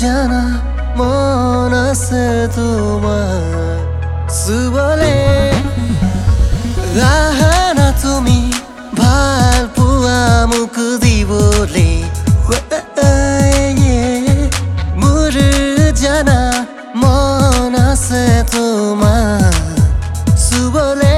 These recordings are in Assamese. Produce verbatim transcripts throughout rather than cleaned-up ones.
জানা মন আছে তোমার চুবলে আহা তুমি ভাল পোৱা মোক দিবলে মোৰ জানা মন আছে তোমাৰ চুবলে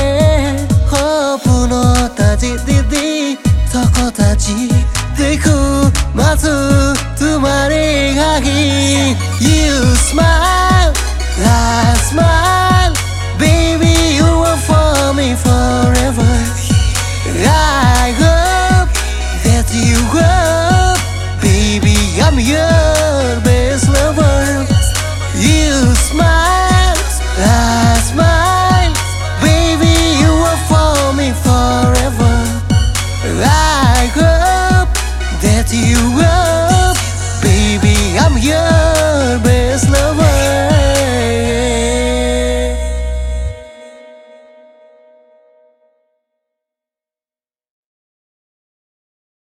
সপোনত আজি দিদি থকত আজি দেখো মাথো তোমাৰে হাঁহি You smile, I smile Baby, you are for me forever I hope that you hope Baby, I'm your best lover You smile, I smile Baby, you are for me forever I hope that you will